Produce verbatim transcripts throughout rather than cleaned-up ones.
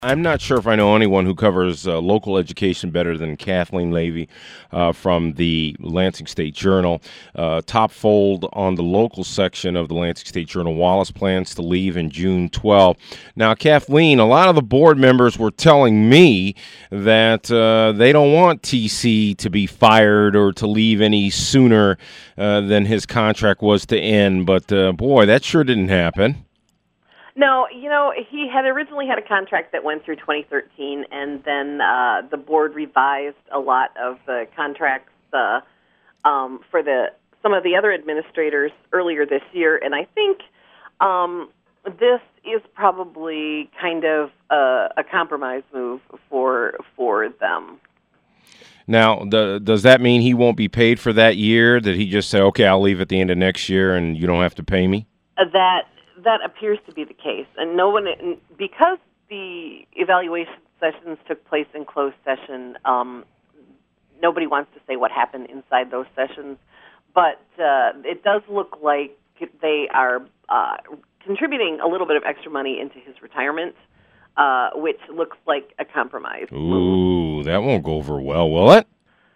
I'm not sure if I know anyone who covers uh, local education better than Kathleen Levy uh, from the Lansing State Journal. Uh, top fold on the local section of the Lansing State Journal. Wallace plans to leave in June twelfth. Now, Kathleen, a lot of the board members were telling me that uh, they don't want T C to be fired or to leave any sooner uh, than his contract was to end. But, uh, boy, that sure didn't happen. No, you know, he had originally had a contract that went through twenty thirteen, and then uh, the board revised a lot of the contracts uh, um, for the some of the other administrators earlier this year, and I think um, this is probably kind of a, a compromise move for for them. Now, the, does that mean he won't be paid for that year? Did he just say, okay, I'll leave at the end of next year and you don't have to pay me? Uh, that That appears to be the case, and no one, because the evaluation sessions took place in closed session. Um, nobody wants to say what happened inside those sessions, but uh, it does look like they are uh, contributing a little bit of extra money into his retirement, uh, which looks like a compromise. Ooh, that won't go over well, will it?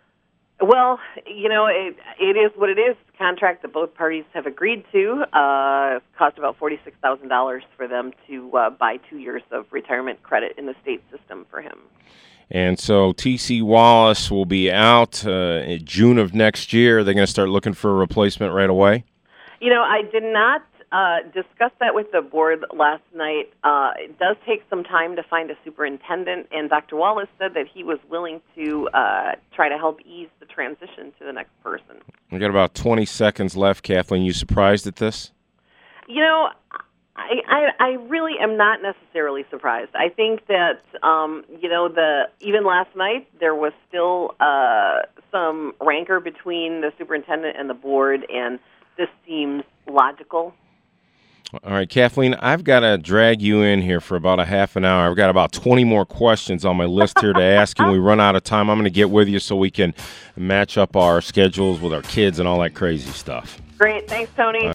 Well, you know, it, it is what it is. It's a contract that both parties have agreed to. Uh, it cost about forty-six thousand dollars for them to uh, buy two years of retirement credit in the state system for him. And so T C. Wallace will be out uh, in June of next year. They're going to start looking for a replacement right away? You know, I did not uh, discuss that with the board last night. Uh, it does take some time to find a superintendent, and Doctor Wallace said that he was willing to uh, try to help ease the transition to the next person. We got about twenty seconds left. Kathleen, you surprised at this? You know, I, I, I really am not necessarily surprised. I think that, um, you know, the even last night there was still uh, some rancor between the superintendent and the board, and this seems logical. All right, Kathleen, I've got to drag you in here for about a half an hour. I've got about twenty more questions on my list here to ask you. When we run out of time, I'm going to get with you so we can match up our schedules with our kids and all that crazy stuff. Great. Thanks, Tony.